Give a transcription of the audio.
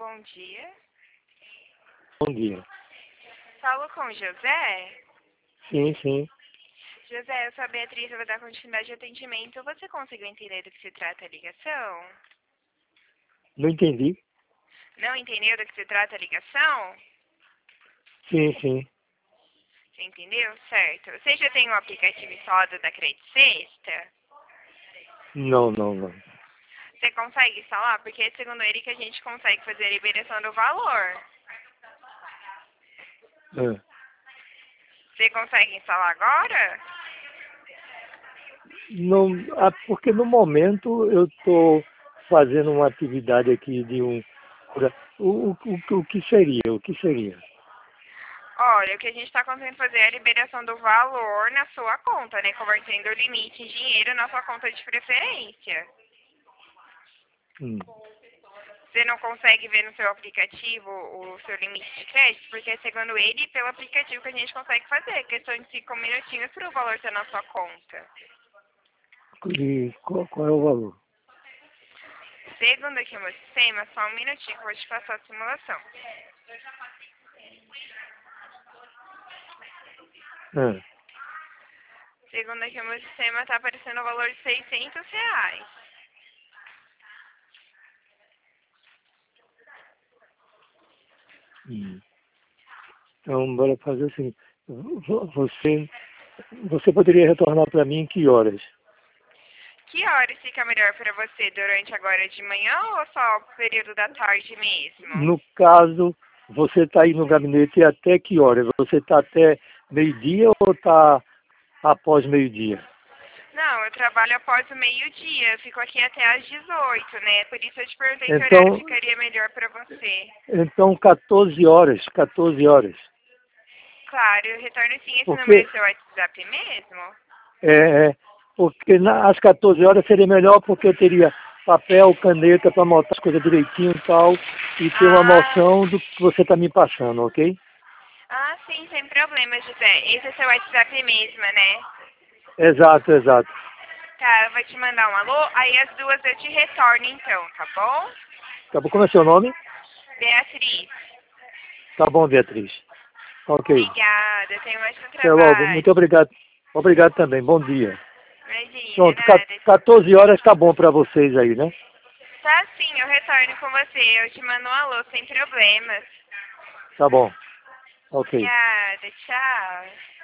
Bom dia. Bom dia. Falo com o José. Sim, sim. José, eu sou a Beatriz, eu vou dar continuidade de atendimento. Você conseguiu entender do que se trata a ligação? Não entendi. Não entendeu do que se trata a ligação? Sim, sim. Você entendeu? Certo. Você já tem um aplicativo instalado da Credit Sexta? Não, não, não. Você consegue instalar? Porque é segundo ele que a gente consegue fazer a liberação do valor. É. Você consegue instalar agora? Não, porque no momento eu estou fazendo uma atividade aqui de um... O que seria? O que seria? Olha, o que a gente está conseguindo fazer é a liberação do valor na sua conta, né? Convertendo o limite em dinheiro na sua conta de preferência. Hum. Você não consegue ver no seu aplicativo o seu limite de crédito, porque segundo ele, pelo aplicativo que a gente consegue fazer. Questão de 5 minutinhos para o valor estar na sua conta. E qual é o valor? Segundo aqui o meu sistema, só um minutinho que eu vou te passar a simulação. É. Segundo aqui o meu sistema, está aparecendo o valor de R$ 600. Hum. Então, bora fazer assim. Você poderia retornar para mim em que horas? Que horas fica melhor para você? Durante agora de manhã ou só o período da tarde mesmo? No caso, você está aí no gabinete até que horas? Você está até meio-dia ou está após meio-dia? Não, eu trabalho após o meio-dia. Eu fico aqui até às 18, né? Por isso eu te perguntei que horário Então, ficaria melhor para você. então 14 horas, 14 horas. Claro, eu retorno sim. Esse número Porque, é seu WhatsApp mesmo? porque às 14 horas seria melhor porque eu teria papel, caneta para anotar as coisas direitinho e tal, e ter uma Ah, noção do que você está me passando, ok? sim, sem problema, José. Esse é seu WhatsApp mesmo, né? Exato, exato. Tá, eu vou te mandar um alô. Aí às 2 eu te retorno então, tá bom? Tá bom, como é seu nome? Beatriz, Tá bom, Beatriz. Ok. obrigada. Tenho mais um Até logo. Muito trabalho. obrigado. Obrigado também. Bom dia. Imagina, Pronto, nada. 14 horas tá bom para vocês aí, né? Tá sim, eu retorno com você. Eu te mando um alô, sem problemas. Tá bom. Ok. Obrigada, tchau.